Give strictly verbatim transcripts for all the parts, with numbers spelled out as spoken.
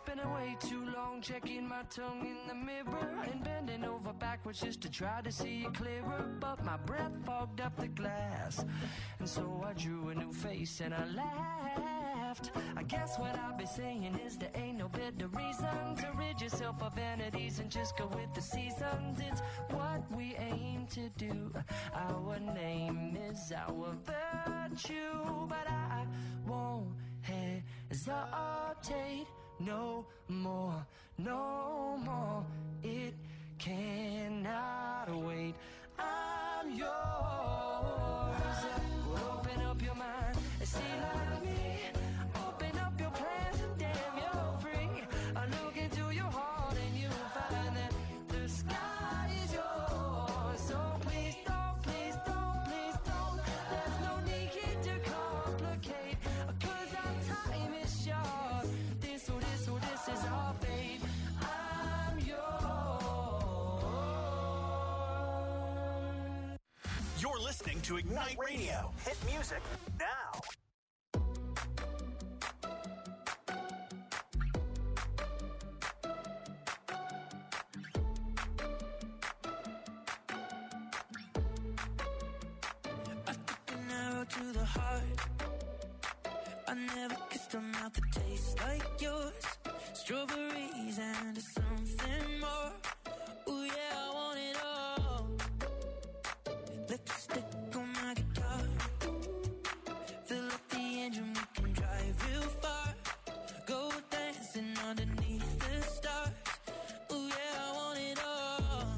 spending way too long checking my tongue in the mirror and bending over backwards just to try to see it clearer. But my breath fogged up the glass, and so I drew a new face and I laughed. I guess what I'll be saying is there ain't no better reason to rid yourself of vanities and just go with the seasons. It's what we aim to do. Our name is our virtue, but I won't hesitate no more, no more. It cannot wait. I'm yours. Well, open up your mind and see like me. Open up your plans and damn, you're free. I look into your heart and you'll find that the sky is yours. So please don't, please don't, please don't. There's no need to complicate, 'cause our time is short. This or this or this is our fate. I'm yours. You're listening to Ignite Radio. Hit music now. To the heart, I never kissed a mouth that tastes like yours. Strawberries and something more. Ooh yeah, I want it all. Lipstick on my guitar. Fill up the engine, we can drive real far. Go dancing underneath the stars. Ooh yeah, I want it all.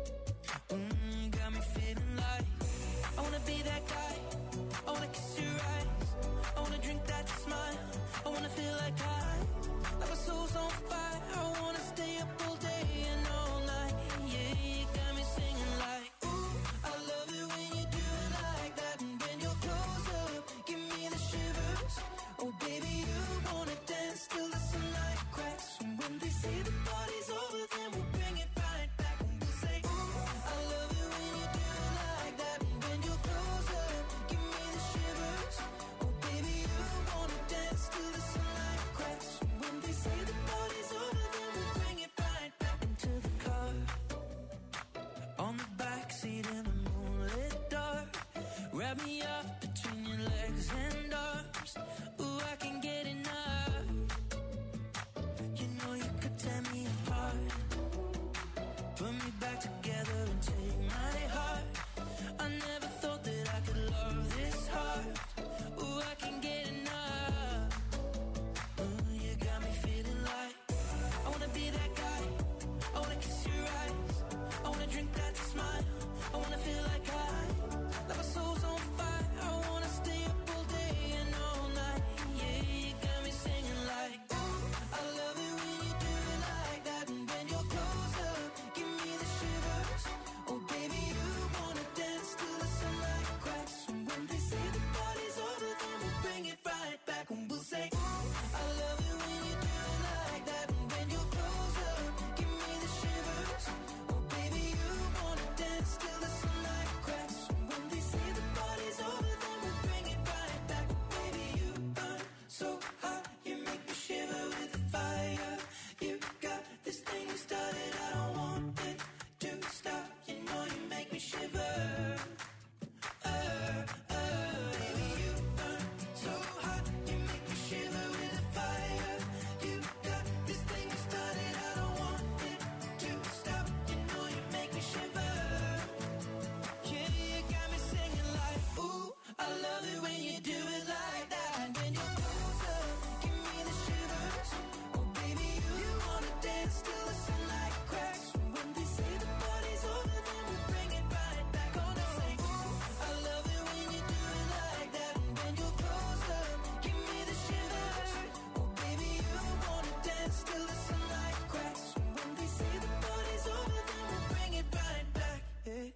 Mm, got me feeling like I wanna be that guy. I wanna kiss your eyes, I wanna drink that smile, I wanna feel like I, like my soul's on fire, I wanna stay up all day and all night, yeah, you got me singing like, ooh, I love it when you do it like that, and when you're close up, give me the shivers, oh baby, you wanna dance till the sunlight cracks, and when they say the party's over, then we'll bring it right back, and we'll say, ooh, I love it when you do it like that, and when you're close up, give me the shivers, oh baby, you wanna dance till the sunlight cracks, and when they say the party's over, then we'll bring it right back into the car, on the backseat in the moonlit dark, wrap me up between your legs and arms, ooh, I can get enough, you know you could tear me apart, put me back together and take my heart, I never thought that I could love this hard, ooh, I can get enough, ooh, you got me feeling like, I wanna be that guy, I wanna kiss your eyes, I wanna drink that smile, I wanna feel like I, like my soul's on fire, I wanna stay up all day and all night, yeah, you got me singing like, ooh, I love it when you do it like that, and when you're close up, give me the shivers, oh baby, you wanna dance till the sunlight cracks, and when they say the party's over, then we'll bring it right back, and we'll say, ooh, I love it when you do it like that, and when you're close up, give me the shivers, oh baby, you wanna dance till the sunlight cracks, and when they say the party's over, then we'll bring it right back, baby, you burn so hot, you make me shiver with the fire, you got this thing you started, I don't want it to stop, you know you make me shiver, uh, uh, baby, you burn so hot, you make me shiver with the fire, you got this thing you started, I don't want it to stop, you know you make me shiver, yeah, you got me singing like, ooh, I love it when you do it like that, and when you're close up, give me the shivers, oh baby, you wanna dance till the sunlight cracks, and when they say the party's over, then we'll bring it right back, gonna say, ooh, I love it when you do it like that, and when you're close up, give me the shivers, oh baby, you wanna dance till the sunlight cracks, and when they say the party's over, then we'll bring it right back, yeah.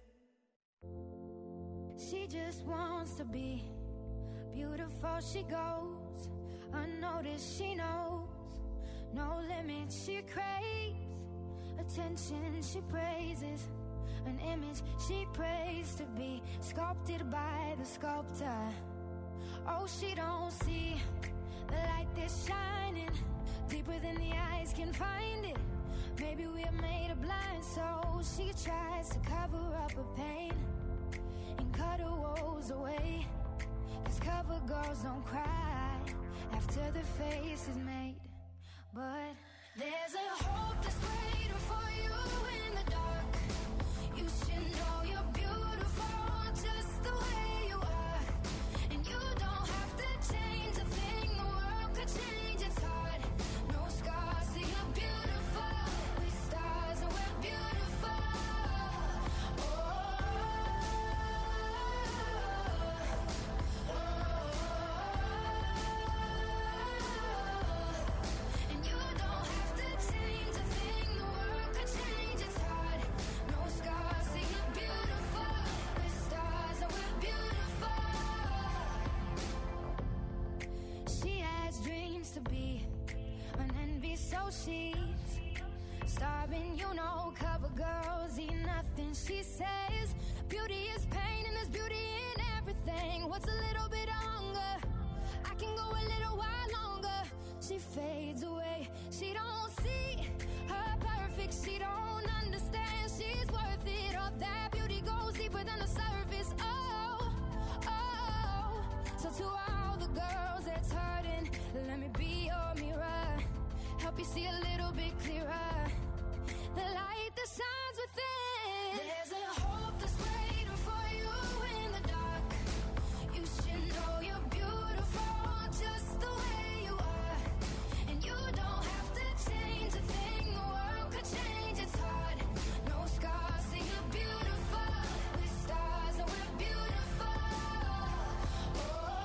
She just wants to be beautiful, she goes unnoticed, she knows no limits, she craves attention, she praises an image she prays to be sculpted by the sculptor. Oh, she don't see the light that's shining deeper than the eyes can find it. Maybe we're made of blind souls. She tries to cover up her pain and cut her woes away. Cause cover girls don't cry after their face is made. But there's a hope that's waiting for you in the dark. You should know you're beautiful just the way you are. And you don't have to change a thing, the world could change, it's hard. No scars, so you're beautiful. We're stars and we're beautiful. Oh, oh, oh. And you don't have to change a thing, the world could change, it's hard. No scars, so you're beautiful. We're stars and we're beautiful. She has dreams to be an envy, so she's starving, you know. Cover girls eat nothing, she says. Beauty is pain and there's beauty in everything. What's a little bit longer? I can go a little while longer. She fades away, she don't see her perfect, she don't understand she's worth it. All that beauty goes deeper than the surface. Oh, oh. So to all the girls that's hurting, let me be your mirror, help you see a little bit clearer, the light that shines within. There's a hope that's waiting for you in the dark. You should know you're beautiful just the way you are. And you don't have to change a thing, the world could change, it's hard. No scars, so you're beautiful. We're stars and we're beautiful. Oh,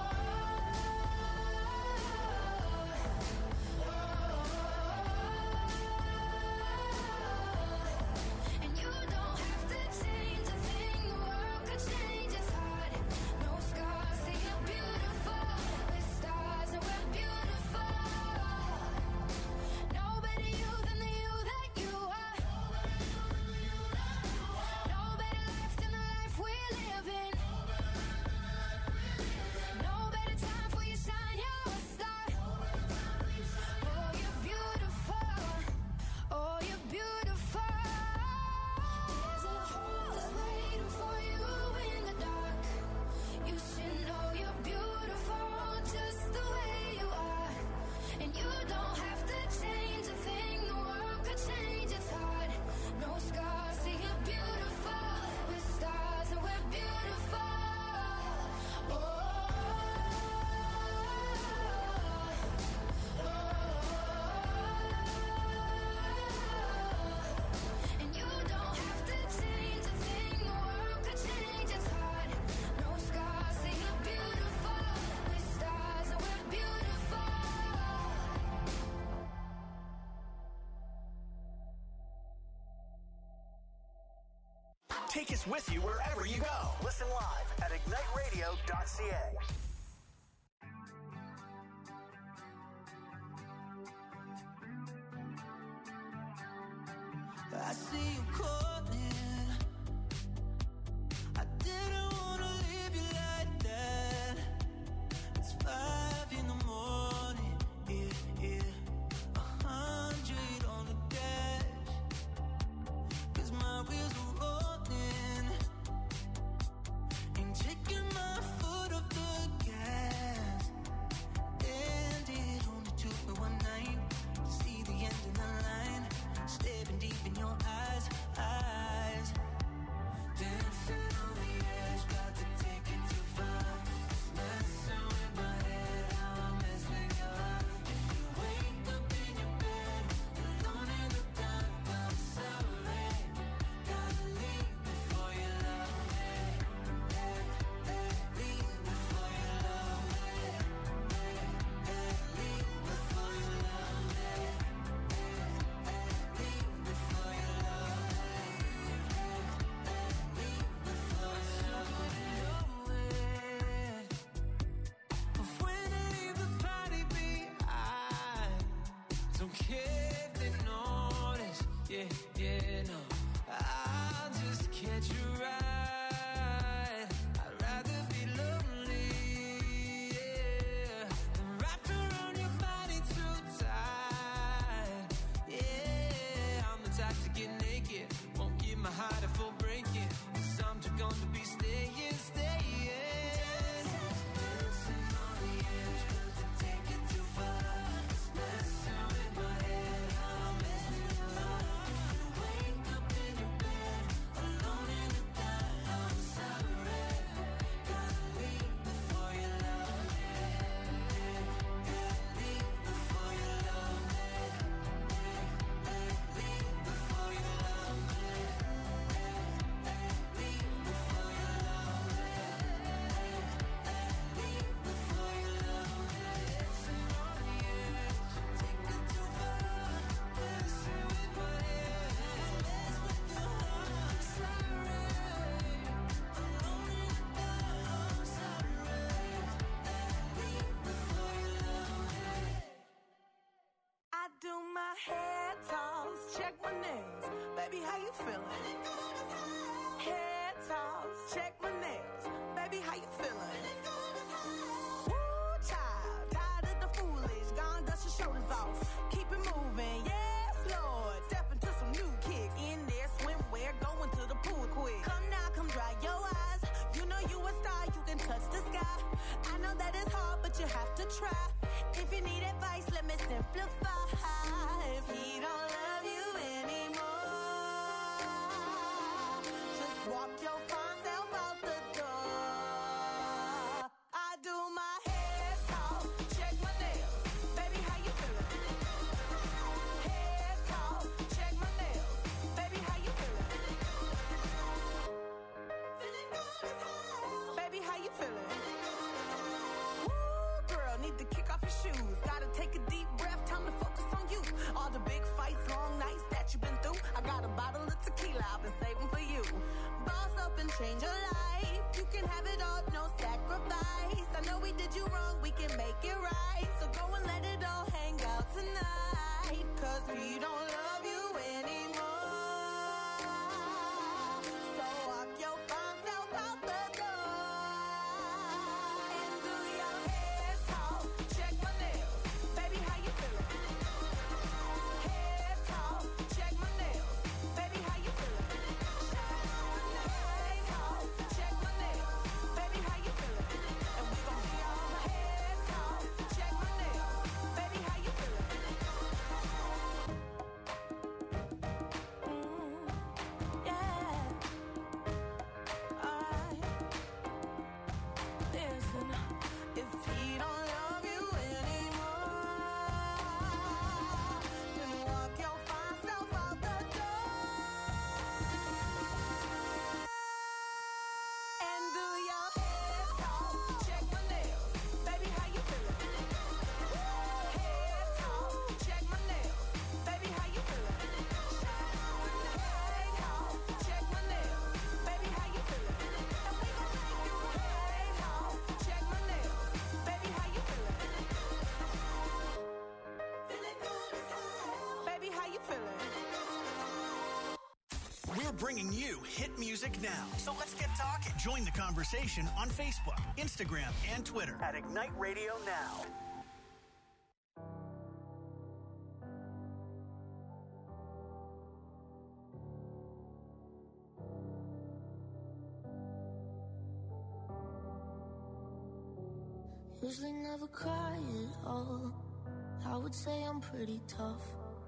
and you don't have to change a thing, the world could change, it's hard. No scars, so you're beautiful. We're stars and we're beautiful. No better you than the you that you are. No better life than the life we're living. No better time for you shine, you're a star. Oh, you're beautiful. Oh, you're beautiful. There's a hope that's waiting for you in the dark. You should know you're beautiful just the way you are. And you don't have to change a thing, the world could change, it's hard. No scars, so you're beautiful. We're stars and we're beautiful. Oh, oh, oh. And you don't have to change a thing, the world could change, it's hard. No scars, so you're beautiful. We're stars and we're beautiful. Take us with you wherever you go. Listen live at ignite radio dot c a. I see you calling. I didn't wanna leave you like that. It's five in the morning, yeah, yeah. A hundred on the dash. Cause my wheels are rolling. Ain't taking my foot off the gas. Ended only took me one night to see the end of the line. Staring deep in your eyes, eyes. Dancing on the edge, got to take it too far. Messing with my head, how I mess with your heart. If you wake up in your bed, alone in the dark, I'm sorry. Gotta leave before you love me. Hey, hey, leave before you love me. Hey, hey, leave before you love me. Don't care if they notice, yeah, yeah, no. I'll just catch a ride. I'd rather be lonely, yeah, than wrapped around your body too tight. check my nails. Baby, how you feeling? Head toss, check my nails. Baby, how you feeling? Woo, child, tired of the foolish. Gone, dust your shoulders off. Keep it moving, yes, Lord. Step into some new kicks. In there, swimwear, going to the pool quick. Come now, come dry your eyes. You know you a star, you can touch the sky. I know that it's hard, but you have to try. If you need advice, let me simplify. If he don't love you anymore, just walk your fine self out the door. I do my head talk, check my nails. Baby, how you feeling? Head talk, check my nails. Baby, how you feeling? Feeling good as hell. Baby, how you feeling? Woo, girl, need to kick off your shoes. Gotta take a deep breath, time to focus on you. All the big fights, long nights that you've been through. I got a bottle of tequila I've been saving for you. Boss up and change your life. You can have it all, no sacrifice. I know we did you wrong, we can make it right. So go and let it all hang out tonight. Cause we don't love you anymore. So walk your fine self out the door. And do your head talk, check my nails. Baby, how you feeling? Head talk, check my nails. Baby, how you feeling? Head talk, check my nails. Baby, how you feeling? And we gon' be all head talk, check my nails. Baby, how you feeling? Mm, yeah. Alright. Listen, if he don't love you anymore, then walk your fine self out the door and do your head talk, check my nails. Baby, how you feeling? Head talk, check my nails. Baby, how you feeling? Head talk, check my nails. Baby, how you feeling? And we gon' make it right. Head talk, check my nails. Baby, how you feeling? Feeling good as hell. Baby, how you feeling? We're bringing you hit music now. So let's get talking. Join the conversation on Facebook, Instagram, and Twitter at Ignite Radio Now. Usually never cry at all. I would say I'm pretty tough,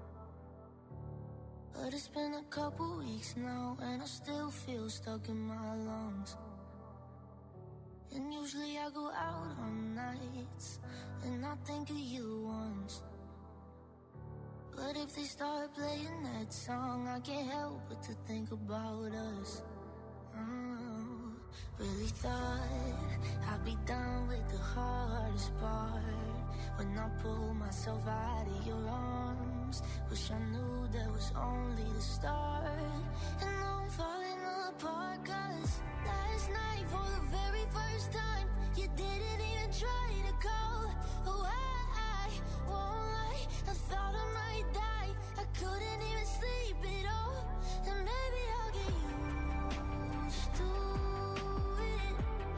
but it's been a couple weeks now and I still feel stuck in my lungs. And usually I go out on nights and I think of you once, but if they start playing that song, I can't help but to think about us. Oh, really thought I'd be done with the hardest part when I pulled myself out of your arms. Wish I knew that was only the start. And now I'm falling apart, cause last night for the very first time you didn't even try to call. Oh, I, I won't lie, I thought I might die. I couldn't even sleep at all. And maybe I'll get used to it,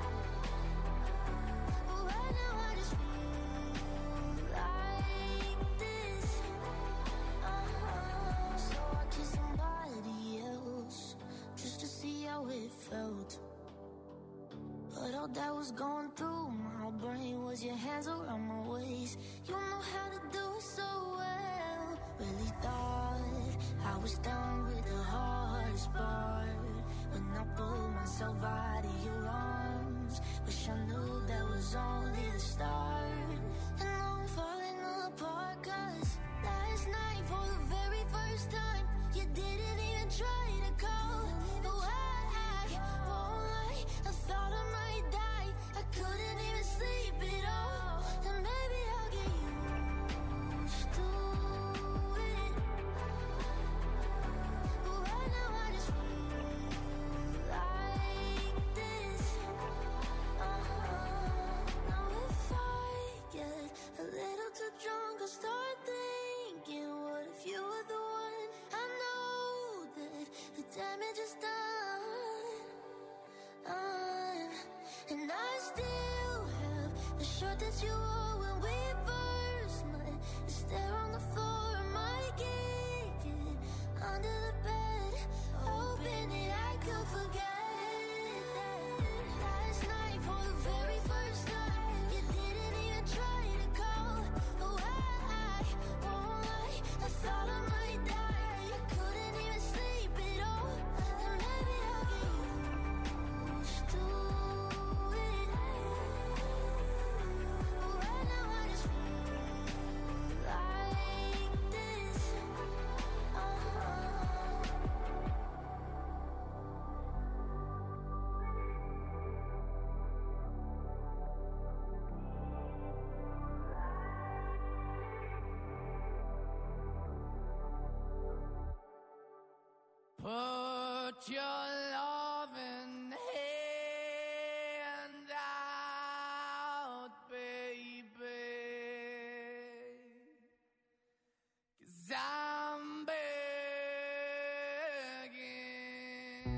but right now I just feel like this. Uh-huh. So I kissed somebody else just to see how it felt, but all that was going through my brain was your hands around my waist. You know how to do it so well. Really thought I was done with the hardest part when I pulled myself out of your arms. Wish I knew that was only the start. And now I'm falling apart, cause last night for the very first time you didn't even try to call. Oh, I, I won't lie, I thought I might die. I couldn't even sleep at all. And maybe I'll get used to it, but right now I just feel like this. Uh-huh. Now if I shirt that you wore when we first met. Is there on the floor? Am I kicking under the bed, hoping that I could forget that last night for the very first time you didn't even try to call. Oh, I won't lie, I thought I might die. I couldn't even sleep at all, and maybe I'll get used to it. But right now I just feel like this. Uh-huh. Put your loving hand out, baby, 'cause I'm begging.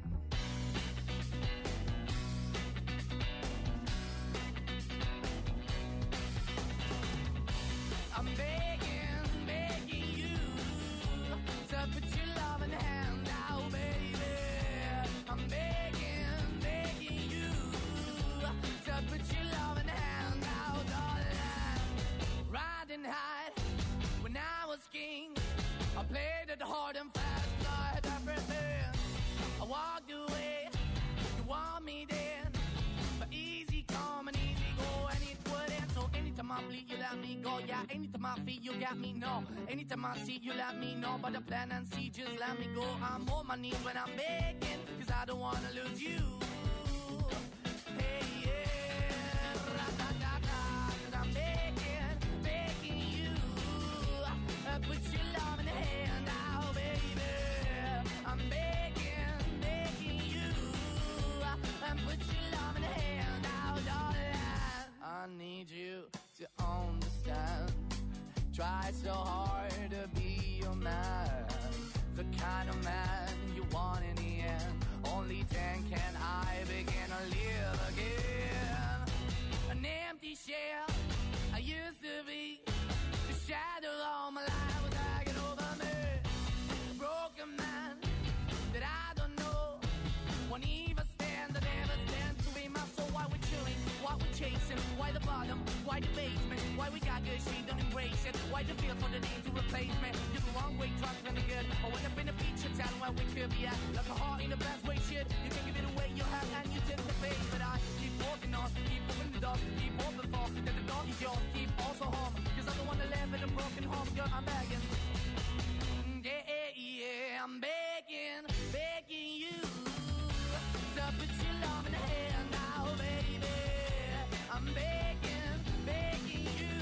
I'm begging, begging you to put your loving hand out, baby. I'm begging, begging you to put your loving hand out, darling. Riding high when I was king, I played it hard and fast, 'cause I had everything. I walked away, you want me then, but easy come and easy go, and it wouldn't. So anytime I bleed, you let me go. Yeah, anytime I feel, you got me, no. Anytime I see, you let me know. But the plan and see, just let me go. I'm on my knees when I'm begging, 'cause I don't wanna lose you. Hey, yeah, ra-da-da-da, 'cause I'm begging, begging you. Uh, put your love in the hand out, baby. I'm begging, begging you. Uh, and put your love in the hand out, darling. I need you to understand. Try so hard to be your man, the kind of man you want in the end. Only then can I begin to live again. An empty shell I used to be, the shadow all my life was hanging over me. A broken man that I don't know, won't even stand, that never stands to be my soul. Why we're chilling, why we're chasing, why the bottom, why the basement, why we got good, she don't embrace it. Why the feel for the need to replace me? You're the wrong way, trying to the good. I went up in a feature town where we could be at, like a heart in the best way, shit. You can give it away, you have, and you tend to pay. But I keep walking on, keep moving the door, keep open for that the door is yours, keep also home. 'Cause I don't wanna live in a broken home, girl, I'm begging. Yeah, yeah, I'm begging, begging you to put your love in the hand now, baby. I'm begging, begging you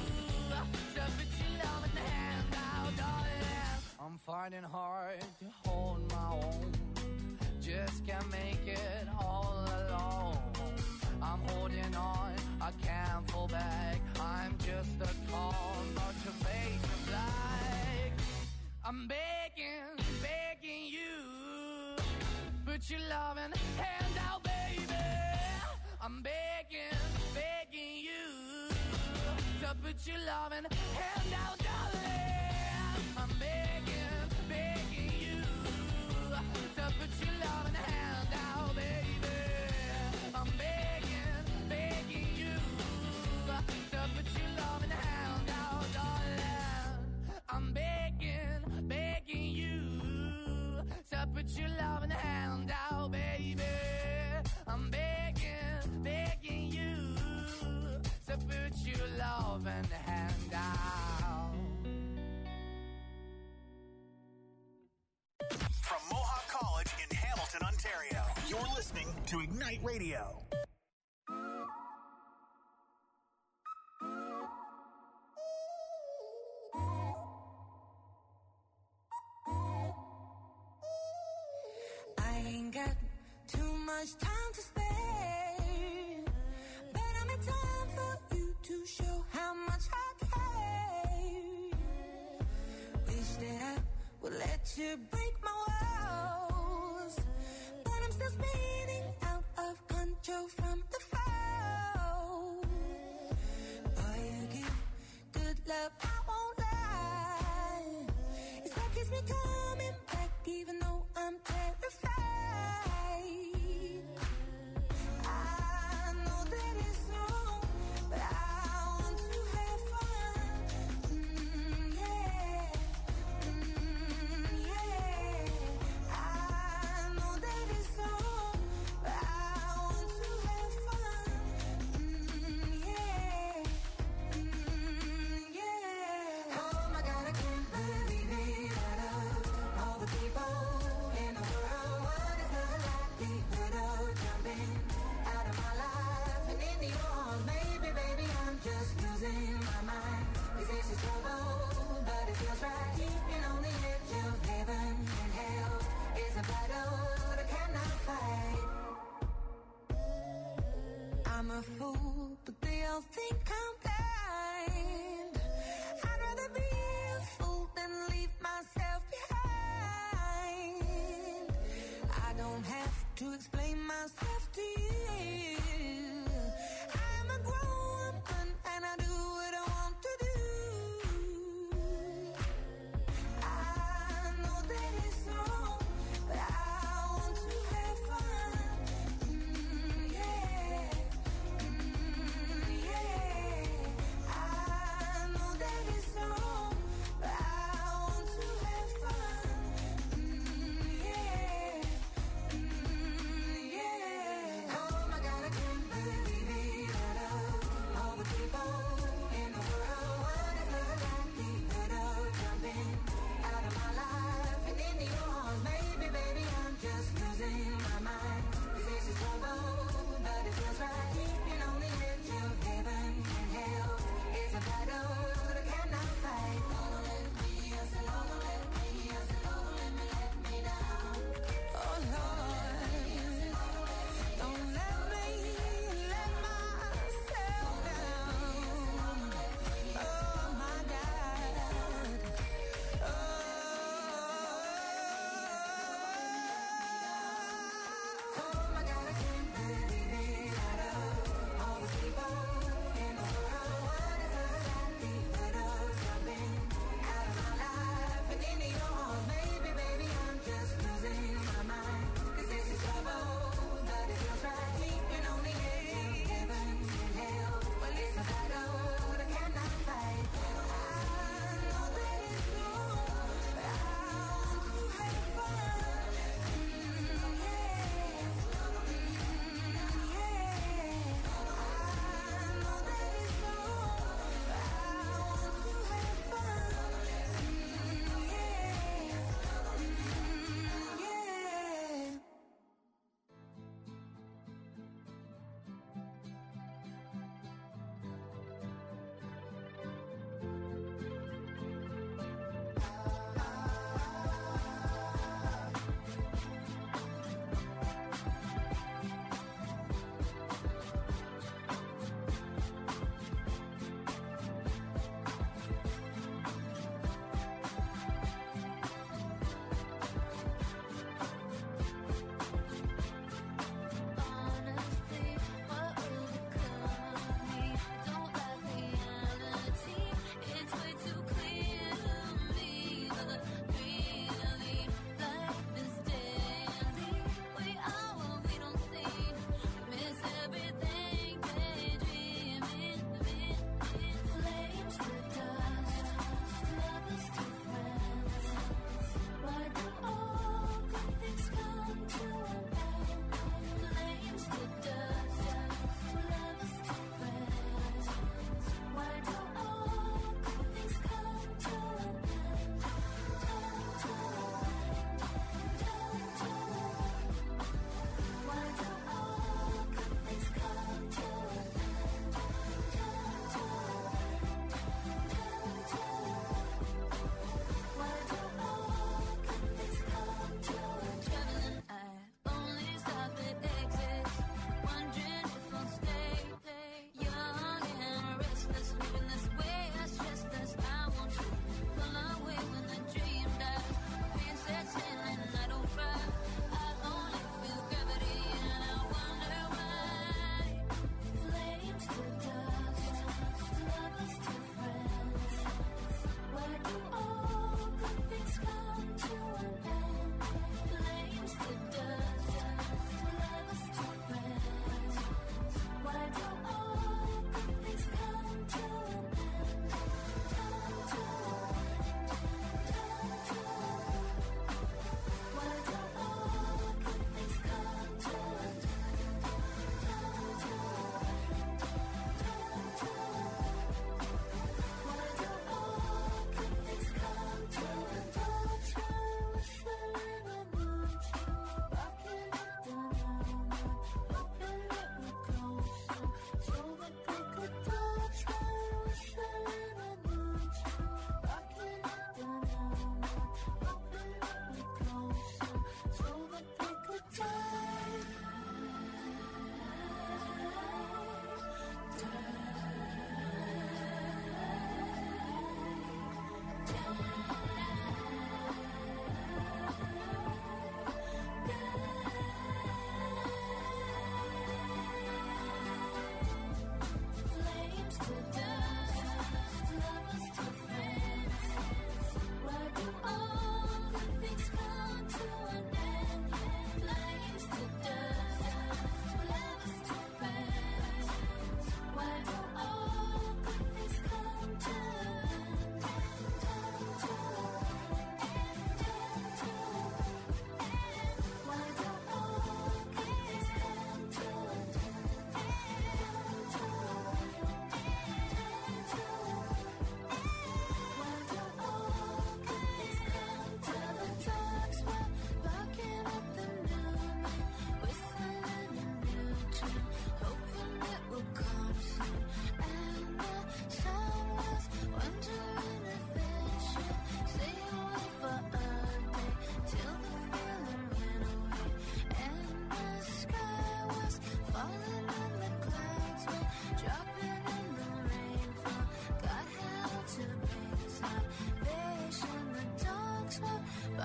to put your love in the hand now, darling. I'm fighting hard to hold my own, just can't make it all alone. I'm holding on, I can't fall back. I'm just a call, not your face of black. I'm begging, begging you, put your loving hand out, baby. I'm begging, begging you to put your loving hand out, darling. I'm begging, begging you to put your loving hand out, baby. I'm begging, begging you to put your loving hand out, darling. I'm begging, begging you to put your loving hand out, baby. I'm begging, begging you to put your loving hand out. From Mohawk College in Hamilton, Ontario, you're listening to Ignite Radio. I ain't got too much time to spare, but I'm in time for you to show how much I care. Wish that I would let you break my walls, but I'm still spinning out of control from the fall. me coming back even though I'm terrified. I know that it's wrong, but I want to have fun. Mm, yeah, mm, yeah. I know that it's wrong, but I want to have fun. Mm, yeah, mm, yeah. Oh my God, I can't believe it. Out of all the people in the world, what is the likelihood of jumping out of my life and into yours? Maybe, baby, I'm just losing my mind. Is this a trouble? But it feels right. Keeping on the edge of heaven and hell is a battle that I cannot fight. I'm a fool, but they all think I'm blind. I'd rather be a fool than leave myself behind. I don't have to explain myself to you. I'm a grown woman and I do what I want to do. I know that it's wrong, but I want to have fun. Mm, yeah, mm, yeah.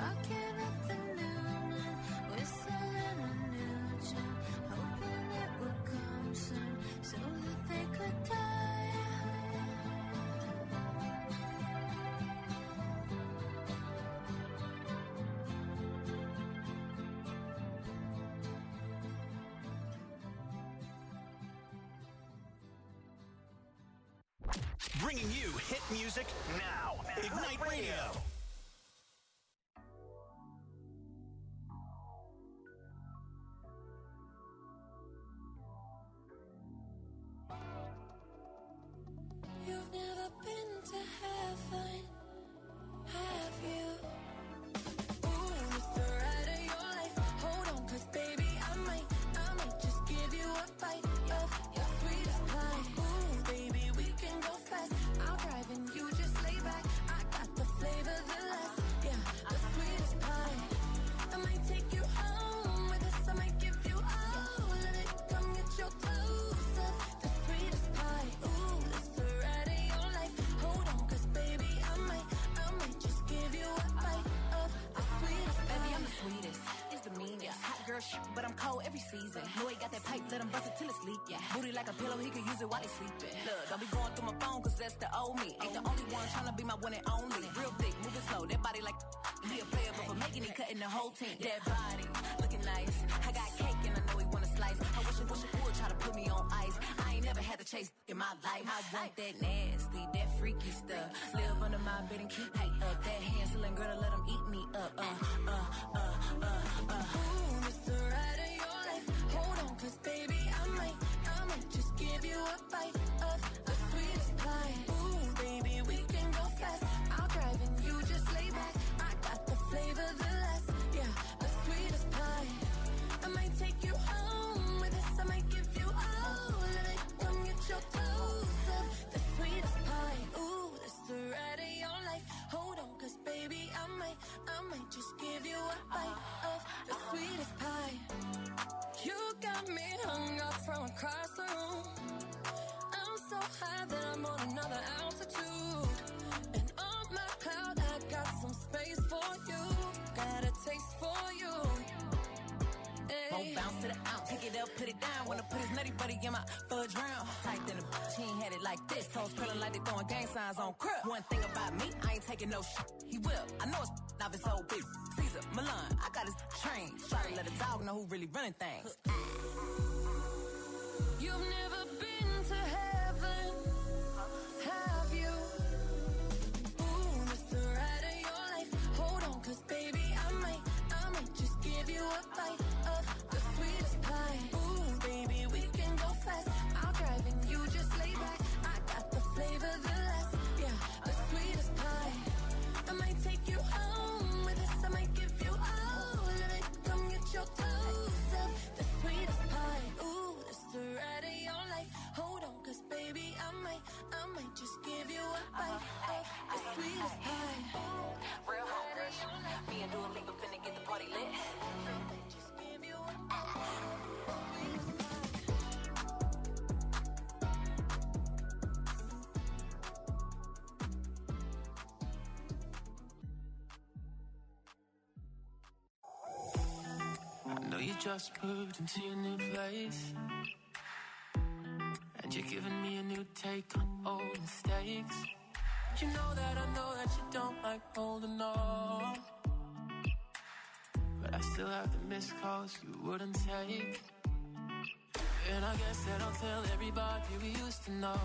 Walking up the Newman, whistling a new tune, hoping it would come soon so that they could die. Bringing you hit music now. Ignite Radio. You've never been to heaven, have you? Ooh, it's the ride of your life. Hold on, 'cause baby, I might, I might just give you a bite of your sweetest pie. Ooh, baby, we can go fast. I'll drive and you just lay back. I got the flavor, the last, yeah, the sweetest pie. I might take you home with us. I might give you all of it. Come get your clothes up, the sweetest pie. Ooh, it's the ride of your life. Hold on, 'cause baby, I might, I might just give you a bite of the sweetest pie. Baby, I'm the sweetest. It's the meanest. Hot girl shit, but I'm cold every season. Know he got that pipe, let him bust it till it's leak. Yeah. Booty like a pillow, he could use it while he sleeping. Look, don't be going through my phone, 'cause that's the old me. Ain't the only one tryna be my one and only. Real thick, moving slow, that body like he a player, but for making it, cutting the whole team. That body, looking nice. I got cake and I know he wanna slice. I wish I wish I would try to put me on ice. I ain't never had to chase in my life. I want that nasty, that freaky stuff. Live under my bed and keep me up. That Hansel and Gretel, let him eat me up. Uh, uh, uh, uh, uh. Ooh, it's the ride of your life. Hold on, 'cause baby, I might, I might just give you a bite of the sweetest pie. Ooh, baby, we can go fast. I'll drive and you just lay back. I got the flavor, the last, yeah, the sweetest pie. I might take you home with us. I might give you all of it. Come get your clothes up, the sweetest pie. Ooh, it's the ride of your life. Hold on, 'cause baby, I might, I might just give you a bite of the sweetest pie. You got me hung up from across the room. I'm so high that I'm on another altitude. And on my cloud, I got some space for you. Got a taste for you. Hey. Won't bounce to the ounce, pick it up, put it down. Wanna put his nutty buddy in my fudge round. Tight than a bitch, he ain't had it like this. Toes curling like they throwing gang signs on crib. One thing about me, I ain't taking no shit. He will, I know it's not his whole big. Caesar, Milan, I got his train. Try to let a dog know who really running things. You've never been to heaven, have you? Ooh, it's the ride of your life. Hold on, 'cause baby, I might, I might just give you a bite of the sweetest pie. Ooh, baby, we can go fast. I'll drive and you just lay back. I got the flavor, the last, yeah, the sweetest pie. I might take you home with us. I might give you all of it. Come get your clothes up, the sweetest pie. Ooh, it's the ride of your life. Hold on, 'cause baby, I might, I might just give you a bite of the sweetest pie. Real home rush. Me and Dua Lipa finna get the party lit. Just give you a bite of the sweetest pie. I know you just moved into your new place, and you're giving me a new take on old mistakes. You know that I know that you don't like holding on, but I still have the missed calls you wouldn't take. And I guess that I'll tell everybody we used to know.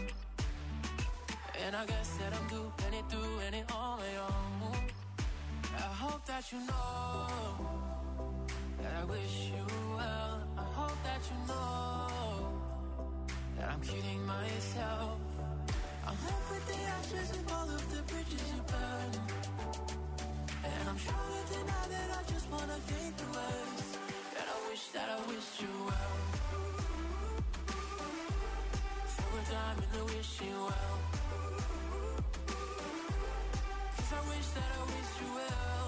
And I guess that I'm doing it, doing it on my own. I hope that you know that I wish you well. I hope that you know that I'm kidding myself. I'm left with the ashes of all of the bridges you burned, and I'm sure to deny that I just wanna think the worst. And I wish that I wished you well. Throw a dime in the wishing well, 'cause I wish that I wished you well.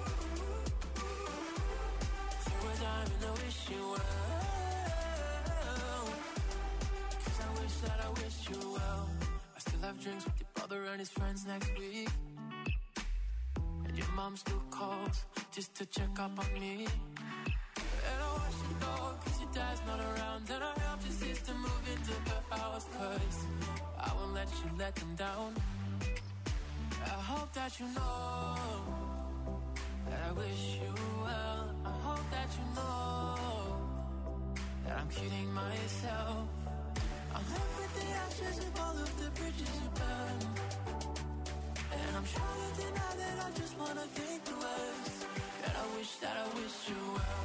Throw a dime in the wishing well, 'cause I wish that I wished you well. I still have drinks with your brother and his friends next week, and your mom still calls just to check up on me. And I watch you go, cause your dad's not around. And I help your sister move into the house, cause I won't let you let them down. I hope that you know that I wish you well. I hope that you know that I'm kidding myself. I'm left with the ashes of all of the bridges you burned. And I'm trying to deny that I just wanna think the worst. And I wish that I wished you well.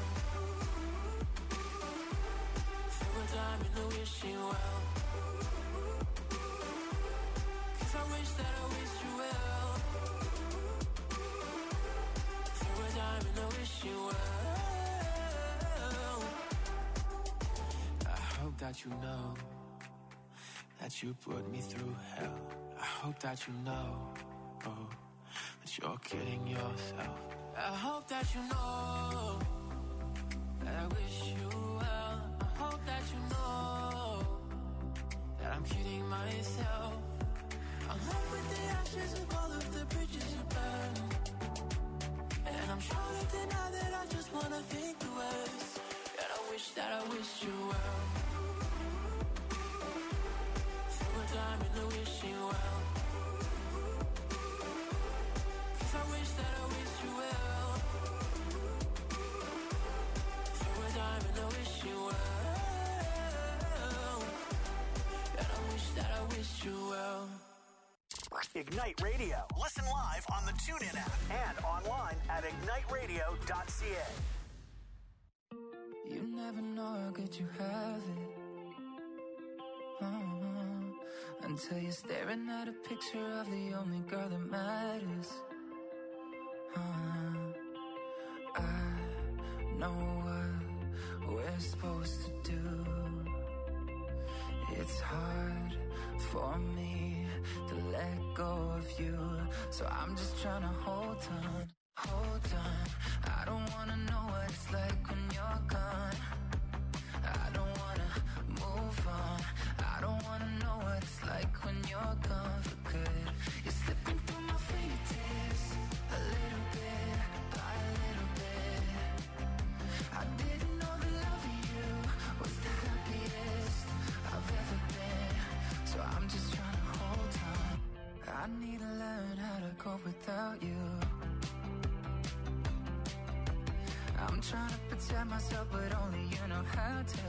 Through a time in the wishing well. Cause I wish that I wished you well. Through a time in the wishing well. I hope that you know that you put me through hell. I hope that you know, oh, that you're kidding yourself. I hope that you know that I wish you well. I hope that you know that I'm kidding myself. I'm left with the ashes of all of the bridges you burned. And I'm trying to deny that I just wanna think the worst. And I wish that I wished you well. Through a time in the wishing well. Cause I wish that I wished you well. Through a time in the wishing well. And I wish that I wished you well. Ignite Radio. Listen live on the TuneIn app and online at ignite radio dot c a. You never know how good you have it. Uh-huh. Until you're staring at a picture of the only girl that matters. Uh-huh. I know what we're supposed to do. It's hard for me to let go of you, so I'm just trying to hold on, hold on. I don't wanna know what it's like when you're gone. I don't wanna move on. I don't wanna know what it's like when you're gone for good. You're slipping through my fingertips, a little bit by a little bit. I didn't know the love of you was the happiest I've ever been, so I'm just trying to hold on. I need to learn how to cope without you. I'm trying to protect myself, but only you know how to.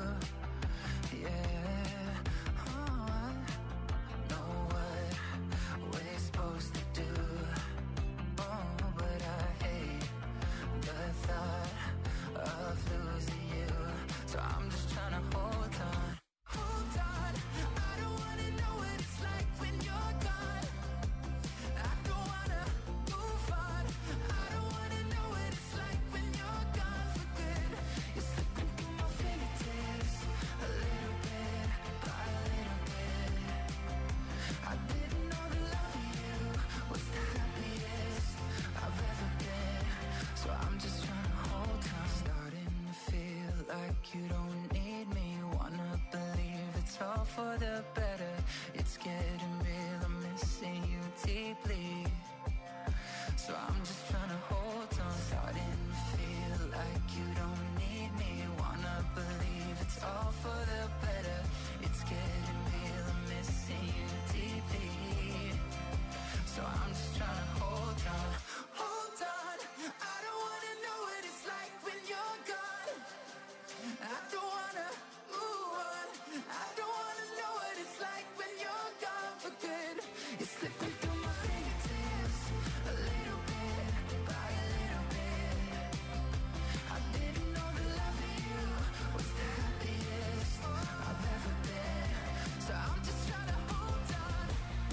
Yeah, oh, I know what we're supposed to do. Oh, but I hate the thought of losing you, so I'm just trying to hold on. Hold on, I don't wanna know what it's like when you're gone. I don't wanna move on. I don't wanna know what it's like when you're gone for good. You're slipping through my fingertips, a little bit by a little bit. I didn't know the love of you was the happiest I've ever been, so I'm just trying to hold on. Starting to feel like you don't need me. Wanna believe it's all for the better. It's getting real, I'm missing you deeply, so I'm just trying to hold on. Starting to feel like you don't need me. Wanna believe it's all for the better. It's getting real, I'm missing you deeply, so I'm just trying to hold on. Hold on, I don't wanna know what it's like when you're gone. I don't wanna move on. I don't wanna know what it's like when you're gone for good. You're slipping through my fingertips, a little bit by a little bit. I didn't know the love of you was the happiest I've ever been, so I'm just trying to hold on.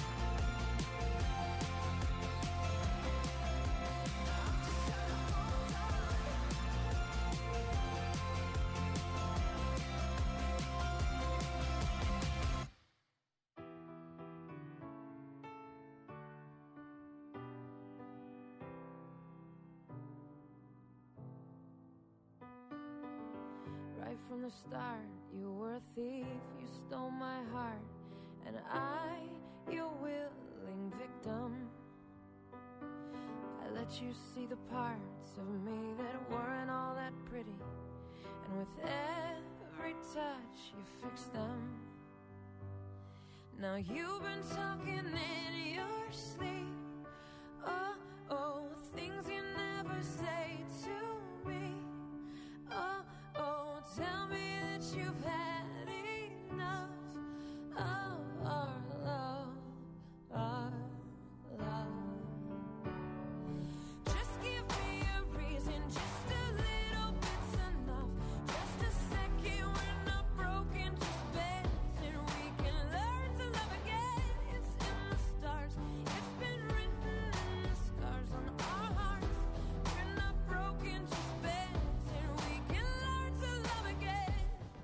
Right from the start, you were a thief, you stole my heart, and I, your willing victim. I let let you see the parts of me that weren't all that pretty. And with every touch, you fix them. Now you've been talking in your sleep. Oh, oh, things you never say to me. Oh, oh, tell me that you've had enough of our love, our love. Just give me a reason, just a little bit's enough. Just a second, we're not broken, just bends, and we can learn to love again. It's in the stars, it's been written in the scars on our hearts. We're not broken, just bends, and we can learn to love again.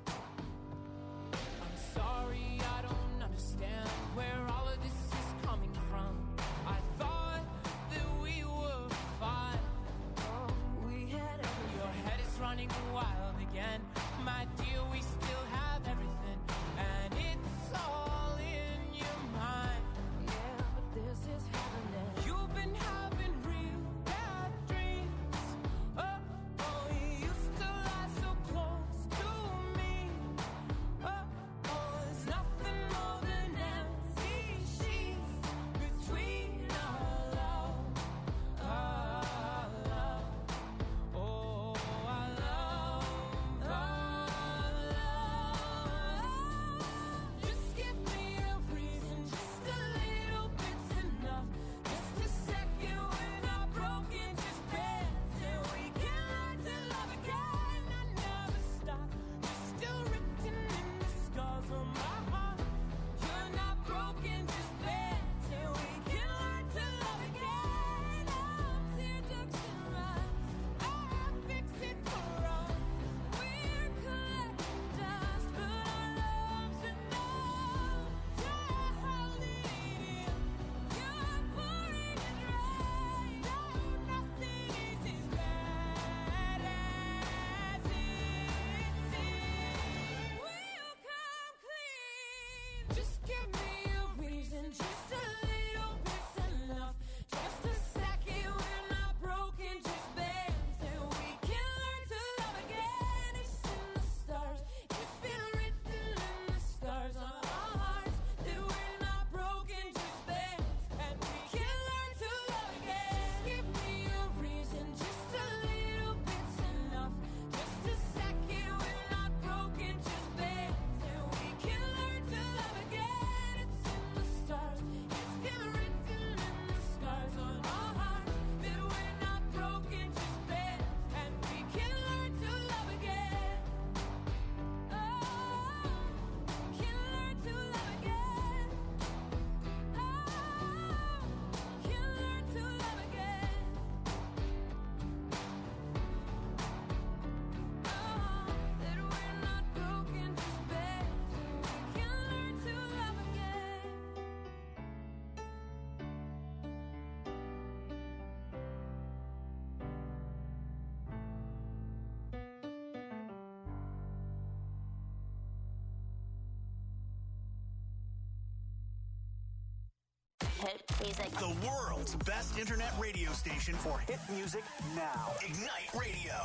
I'm sorry, I don't understand where all of this is coming from. I thought that we were fine. Oh, we had everything. Your head is running wild again. My dear, we still have everything. And it's all in your mind. Yeah, but this is happening. You've been having real bad dreams. Oh, oh, you used to lie so close to me. Oh, oh, there's nothing more than empty sheets between our love, our love. Oh, our love, our love. Just give me a reason, just a little bit's enough. Just a second, we're not broken, just bends, and we can learn to love again. I never stop, you're still written in the scars on my heart. You're not broken, just bends, and we can learn to love again. Oh, tear ducts and rust, I'll fix it for us. We're collecting dust, but our love's enough. You're holding it in, you're pouring it dry. No, nothing is as bad as it seems. We'll come clean. Just give me a reason, just a little bit's enough. Just a second, we're not broken, just bends, and we can learn to love again. It's in the stars, it's been written in the scars on our hearts that we're not broken, just bends, and we can learn to love again. Give me a reason, just a little bit's enough. Just a second, we're not broken, just bends, and we can learn to love again. It's in the stars, it's been written in the scars on our hearts that we're not broken, just bends, and we can learn to love again. Oh, we can learn to love again. Oh, we can learn to love again. Oh, that we're not broken, just bends, and we can learn to love again. Hit music. The world's best internet radio station for hit music now. Ignite Radio.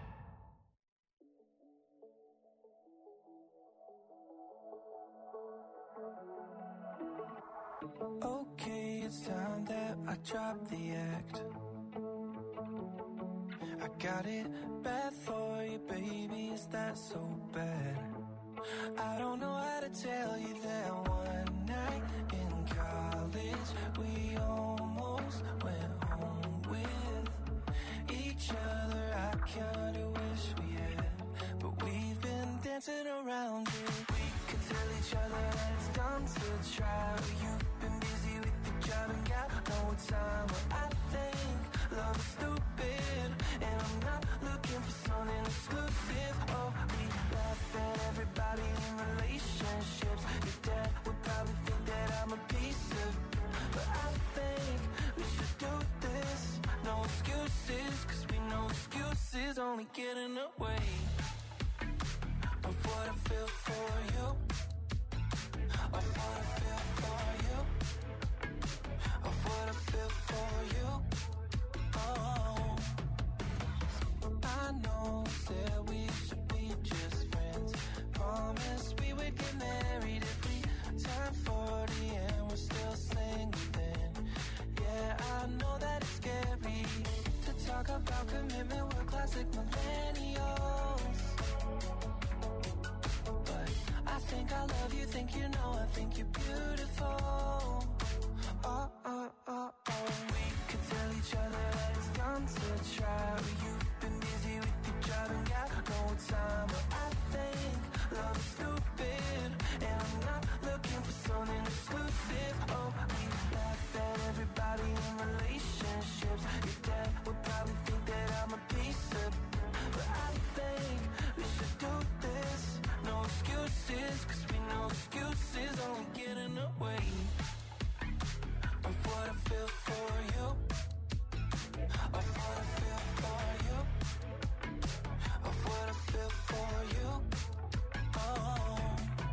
Okay, it's time that I drop the act. I got it bad for you, baby, is that so bad? I don't know how to tell you that one night in college we almost went home with each other. I kinda wish we had, but we've been dancing around it. We could tell each other that it's dumb to try. You've been busy with your job and got no time. But I think love is stupid, and I'm not looking for something exclusive. Oh, we laugh at everybody in relationships. Your dad would probably think that I'm a piece of, but I think we should do this. No excuses, cause we know excuses only get in the way of what I feel for you, of what I feel for you, of what I feel for you. Oh, I know that we should be just friends. Promise we would get married if we turn forty and we're still single then. Yeah, I know that it's scary to talk about commitment, we're classic millennials. But I think I love you, think you know, I think you're beautiful. Oh, oh, oh, oh. We could tell each other that it's dumb to try, but you've been busy with your job and got no time. But I think love is stupid, and I'm not looking for something exclusive. Oh, we laugh at everybody in relationships. Your dad would probably think that I'm a piece of, but I think we should do this. No excuses, cause we know excuses only get in the way of what I feel for you, of what I feel for you, of what I feel for you. Oh,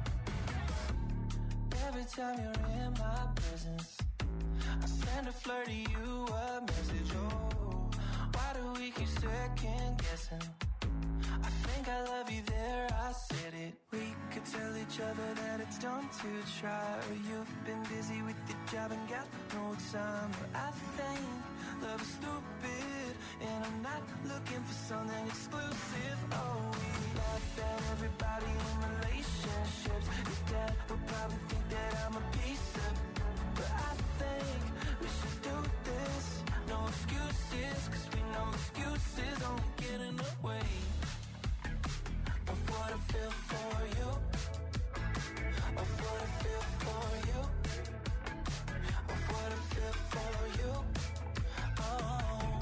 every time you're in my presence, I send a flirty you a message. Oh, why do we keep second guessing? I think I love you there, I said it. We could tell each other that it's dumb to try, or you've been busy with your job and got no time. But I think love is stupid, and I'm not looking for something exclusive. Oh, we laugh at everybody in relationships. Your dad would probably think that I'm a piece of, but I think we should do this. No excuses, cause we know excuses only get in the way of what I feel for you, of what I feel for you, of what I feel for you. Oh,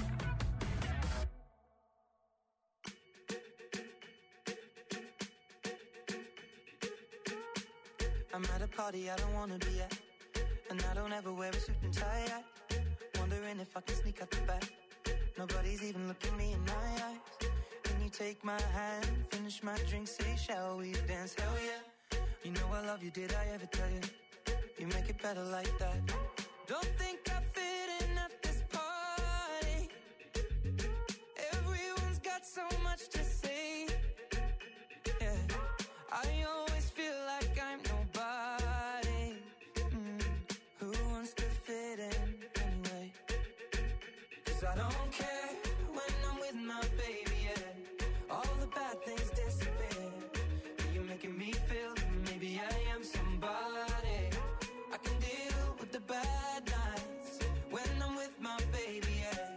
I'm at a party I don't wanna be at, and I don't ever wear a suit and tie. I wondering if I can sneak out the back. Nobody's even looking me in my eyes. Can you take my hand, finish my drink, say shall we dance? Hell yeah. You know I love you, did I ever tell you? You make it better like that. Don't think I fit in at this party. Everyone's got so much to say. Yeah, I always feel like I'm nobody. Mm. Who wants to fit in anyway? Cause I don't care when I'm with my baby, yeah. All the bad things disappear. You're making me feel that maybe I am somebody. I can deal with the bad nights when I'm with my baby, yeah.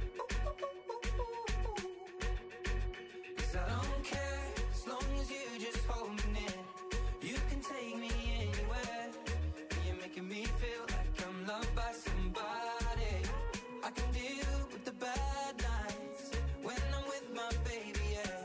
Cause I don't care as long as you just hold me near. You can take me anywhere. You're making me feel like I'm loved by somebody. I can deal with the bad nights when I'm with my baby, yeah.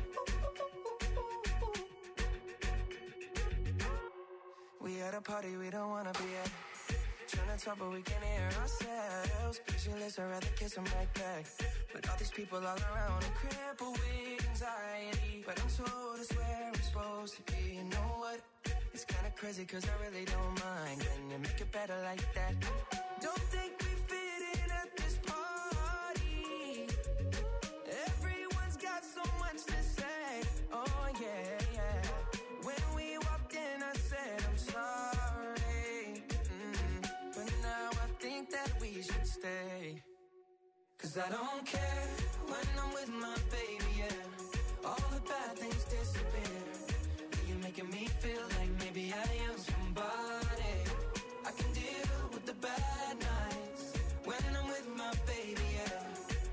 We at a party we don't wanna be at. Trying to talk but we can hear ourselves. Pictureless, I'd rather kiss them right back. But all these people all around are crippled with anxiety. But I'm told it's where I'm supposed to be. You know what? It's kinda crazy cause I really don't mind. Can you make it better like that? Don't think we fit in at this party. Everyone's got so much to say. Oh yeah, yeah. When we walked in I said I'm sorry. Mm. But now I think that we should stay. Cause I don't care when I'm with my baby, yeah. All the bad things disappear. You're making me feel like maybe I am somebody. I can deal with the bad nights when I'm with my baby, yeah.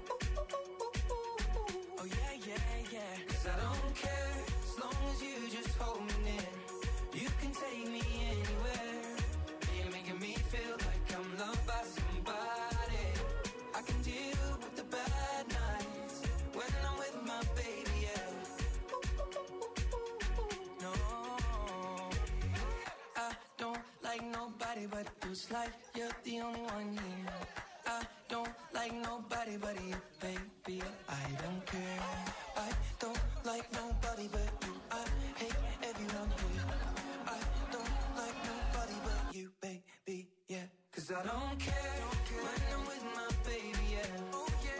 Oh yeah, yeah, yeah. Cause I don't care as long as you just hold me near. You can take me anywhere. You're making me feel like I'm loved by somebody. I can deal with the bad nights when I'm with my baby, yeah. No, I don't like nobody but you. It's like you're the only one here. I don't like nobody but you, baby. I don't care. I don't like nobody but you. I hate everyone here. I don't like nobody but you, baby, yeah. Cause I don't care when I'm with my baby, yeah. Oh yeah.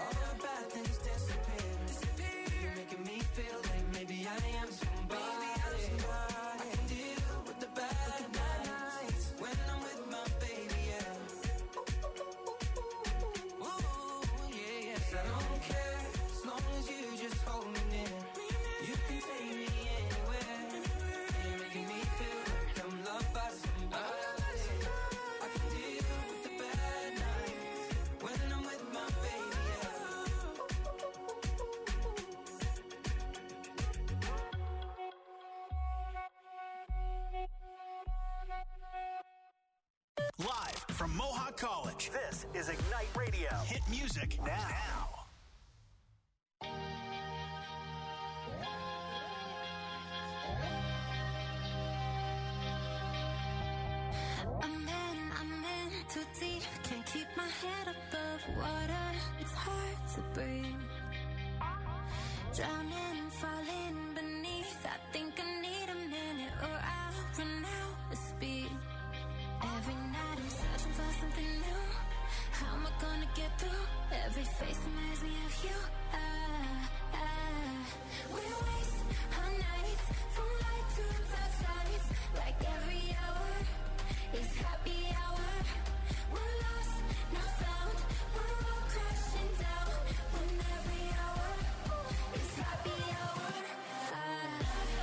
hold me near. You can take me anywhere. You're making me feel like I'm loved by somebody. I can deal with the bad nights when I'm with my baby, yeah. Live from Mohawk College, this is Ignite Radio. Hit music now. I'm in, I'm in too deep. Can't keep my head above water. It's hard to breathe. Drowning, falling beneath. I think I need a minute or I'll run out of speed. Every night I'm searching for something new. How am I gonna get through? Every face reminds me of you. Ah, ah. We waste our nights from light to dark sides. Like every hour is happy hour. We're lost, not found. We're all crashing down. When every hour is happy hour. Ah.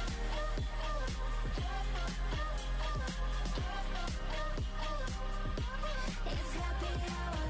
It's happy hour.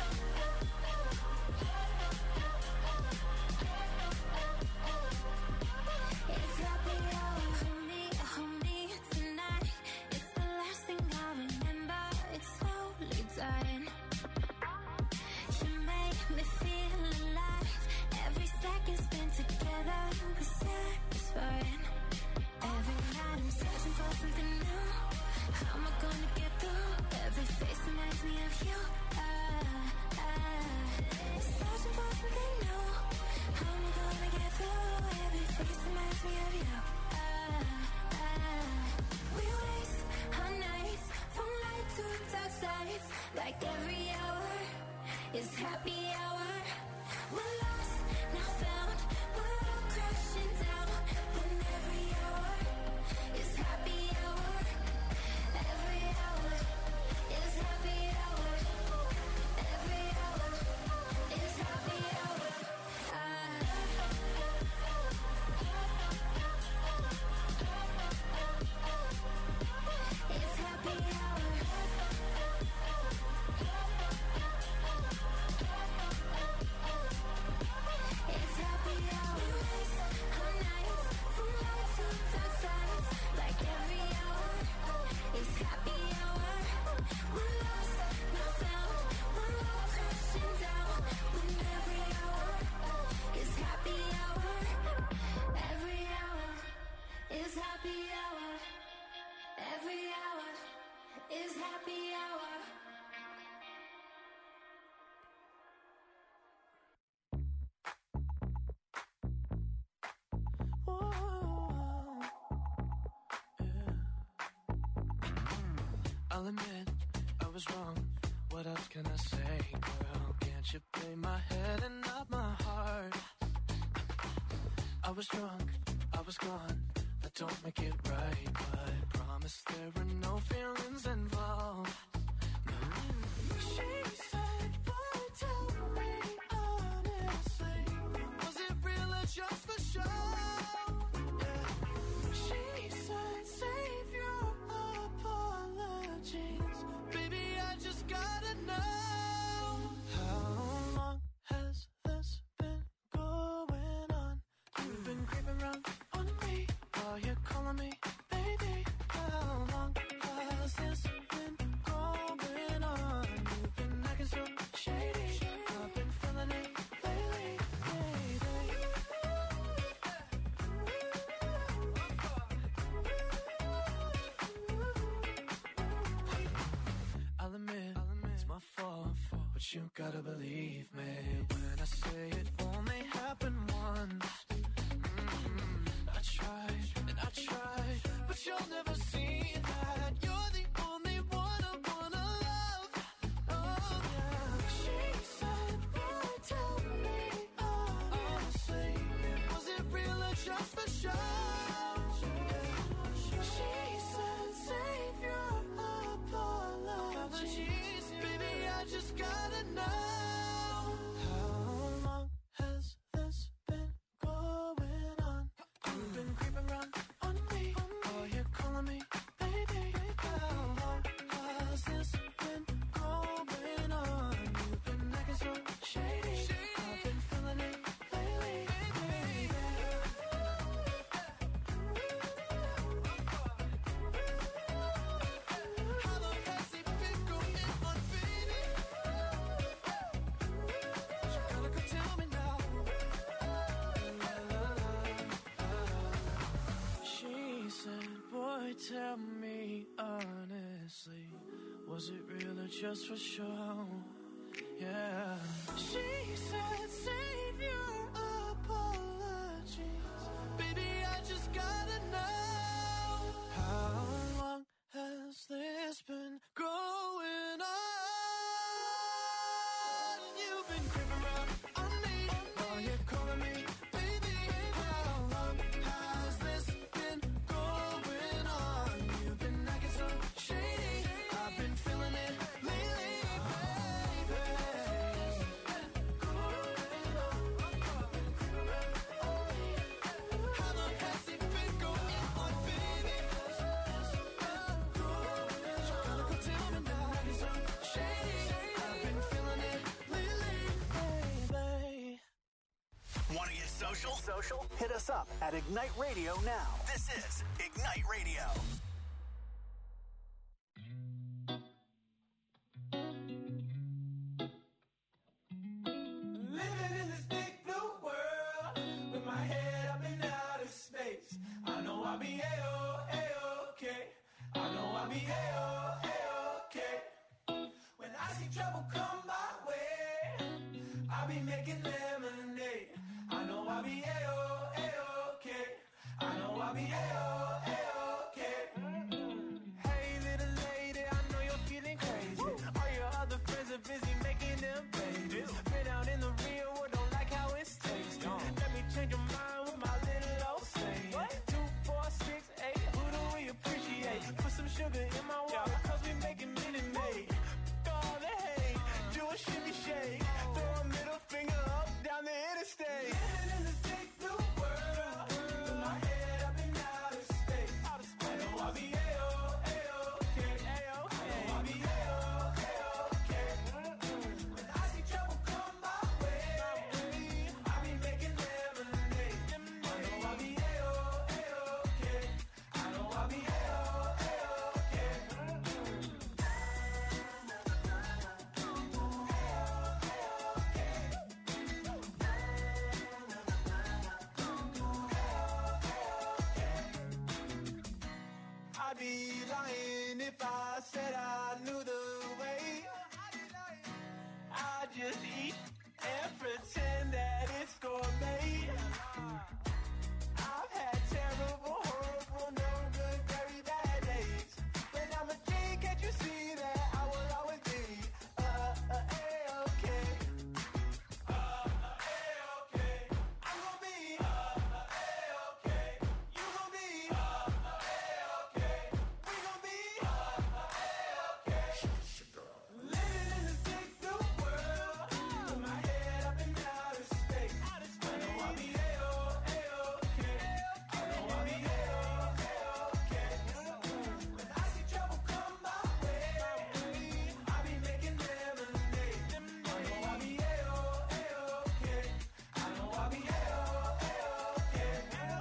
It's happy hour. Hold me, hold me tonight. It's the last thing I remember. It's slowly dying. You make me feel alive. Every second spent together was satisfying. Every night I'm searching for something new. How am I gonna get through? Every face reminds me of you. Ah, ah. Searching for something new. How am I gonna get through? Every face reminds me of you. Ah, ah. We waste our nights from light to dark sides. Like every hour is happy hour. We're lost, not found. We're all crashing down. When every hour is happy hour. Every hour is happy hour. Every hour is happy hour. Ah. It's happy hour. It's happy hour. We waste our nights from light to dark sides. Like every hour is happy hour. We're lost, not found. We're all crashing down. When every hour is happy hour. Every hour is happy hour. Every hour is happy hour. I'll admit I was wrong. What else can I say, girl? Can't you play my head and not my heart? I was drunk, I was gone. That don't make it right, but promise there were no feelings involved. She said, boy, tell me honestly, was it real or just for show? Yeah. She said, save your apologies. Baby, I just gotta know. How long has this been going on? You've been creeping around on me while you're calling me baby. How long has this been going on? You've been acting so shady. I've been feeling it lately, baby. I'll admit, it's my fault, but you gotta believe me when I say it only happened once. Mm, I tried and I tried, but you'll never see that. You're the only one I wanna love. Oh yeah. She said, boy, tell me honestly, was it real or just for show? She said, save your apologies. Baby, I just gotta know. How long tell me honestly, was it real or just for show? Yeah. She said, save your apologies. Baby, I just gotta know, how long has this been going on? You've been creeping around on me while you're calling me baby. How long has this been going on? You've been acting so shady. I've been feeling it lately, baby. How long has it been going on, baby? Gotta go tell me now. Acting so shady. I've been feeling it lately, baby. Want to get social? Social? Hit us up at Ignite Radio now. This is Ignite Radio. Living in this big blue world with my head up in outer space. I know I'll be A-O, A-okay. I know I'll be A-O, A-okay. When I see trouble come my way, I'll be making lemonade. I know I'll be A-O, A-okay. I know I'll be A-O, A-okay. Hey little lady, I know you're feeling crazy. All your other friends are busy making them babies. Been out in the real world, don't like how it's tasting. Let me change your mind with my little old saying. Two, four, six, eight, who do we appreciate? Put some sugar in my water, cause we making Minute Maid. All the hate, do a shimmy shake. Throw a middle finger up down the interstate. Living in this big blue world with my head up in outer space. I know I'll be A-O, A-okay. I know I'll be A-O, A-okay. When I see trouble come my way, I'll be making lemonade. I know I'll be A-O, A-okay. I know I'll be A-O, A-okay. I'd be lying if I said I knew the way. I just eat and pretend that it's gourmet. I've had terrible, horrible, no good, very bad days. But I'm a G, can't you see that I will always be uh, uh, A-okay. Uh, uh, A-okay. I'm gonna be uh, uh, A-okay. You gonna be uh, uh, A-okay. We gonna be uh, uh, A-okay. Living in this big blue world with my head up in outer space. I know I'll be A-O, A-okay. I know I'll be A-O, A-okay. When I see trouble come my way, I'll be making lemonade. I know I'll be A-O, A-okay. I know I'll be A-O, A-okay.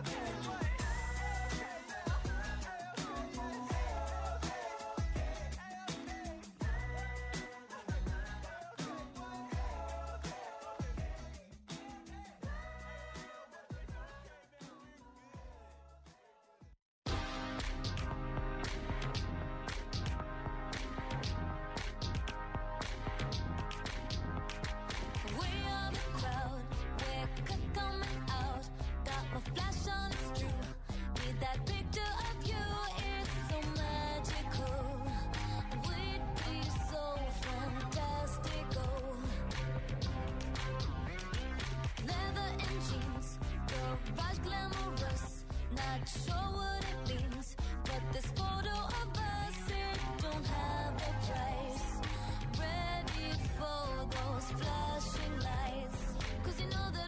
We are the crowd, we're coming out. Got my flash on, it's true. Need that picture of you, it's so magical. We'd be so fantastical. Leather and jeans, garage glamorous. Not sure what it means, but this photo of us, it don't have a price. Ready for those flashing lights, 'cause you know that